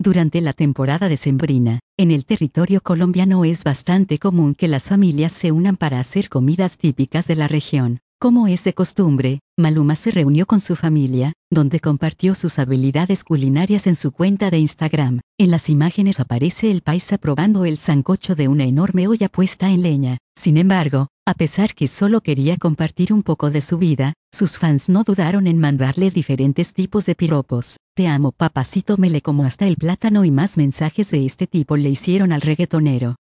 Durante la temporada decembrina, en el territorio colombiano es bastante común que las familias se unan para hacer comidas típicas de la región. Como es de costumbre, Maluma se reunió con su familia, donde compartió sus habilidades culinarias en su cuenta de Instagram. En las imágenes aparece el paisa probando el sancocho de una enorme olla puesta en leña. Sin embargo, a pesar que solo quería compartir un poco de su vida, sus fans no dudaron en mandarle diferentes tipos de piropos. Te amo papacito, me le como hasta el plátano y más mensajes de este tipo le hicieron al reggaetonero.